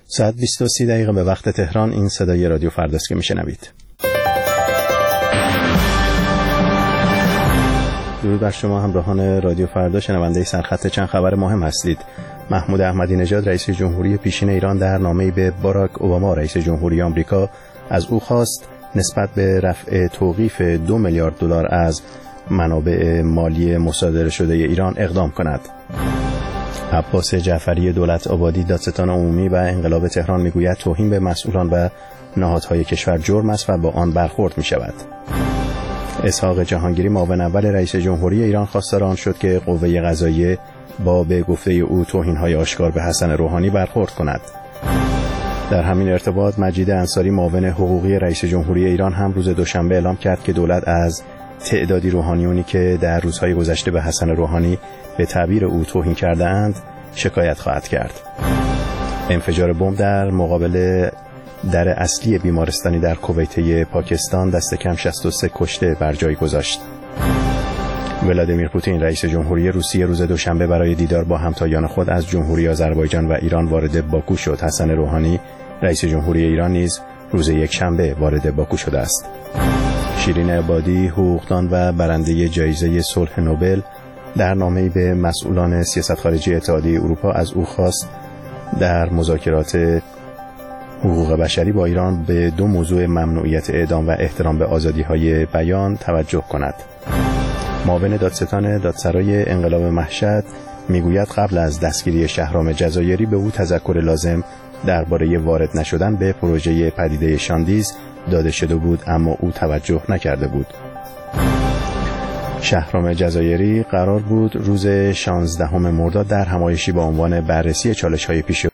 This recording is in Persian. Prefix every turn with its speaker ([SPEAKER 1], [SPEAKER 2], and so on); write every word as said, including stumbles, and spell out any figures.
[SPEAKER 1] ساعت بیست و سه دقیقه به وقت تهران. این صدای رادیو فرداست که میشنوید. درود بر شما همراهان رادیو فردا، شنونده سرخط چند خبر مهم هستید. محمود احمدی نژاد رئیس جمهوری پیشین ایران در نامه‌ای به باراک اوباما رئیس جمهوری آمریکا از او خواست نسبت به رفع توقیف دو میلیارد دلار از منابع مالی مصادره شده ایران اقدام کند. عباس جعفری دولت آبادی دادستان عمومی و انقلاب تهران میگوید توهین به مسئولان و نهادهای کشور جرم است و با آن برخورد می شود. اسحاق جهانگیری معاون اول رئیس جمهوری ایران خواستار آن شد که قوه قضاییه با به گفته او توهین‌های آشکار به حسن روحانی برخورد کند. در همین ارتباط مجید انصاری معاون حقوقی رئیس جمهوری ایران هم روز دوشنبه اعلام کرد که دولت از تعدادی روحانیونی که در روزهای گذشته به حسن روحانی به تعبیر او توهین کرده اند شکایت خواهد کرد. انفجار بمب در مقابل در اصلی بیمارستانی در کویت پاکستان دست کم شصت و سه کشته بر جای گذاشت. ولادیمیر پوتین رئیس جمهوری روسیه روز دوشنبه برای دیدار با همتایان خود از جمهوری آذربایجان و ایران وارد باکو شد. حسن روحانی رئیس جمهوری ایران نیز روز یکشنبه وارد باکو شده است. شیرین عبادی حقوقدان و برنده جایزه صلح نوبل در نامه‌ای به مسئولان سیاست خارجی اتحادیه اروپا از او خواست در مذاکرات حقوق بشری با ایران به دو موضوع ممنوعیت اعدام و احترام به آزادی‌های بیان توجه کند. معاون دادستان دادسرای انقلاب مشهد میگوید قبل از دستگیری شهرام جزایری به او تذکر لازم درباره وارد نشدن به پروژه پدیده شاندیز داده شده بود، اما او توجه نکرده بود. شهرام جزایری قرار بود روز شانزدهم مرداد در همایشی با عنوان بررسی چالش‌های پیش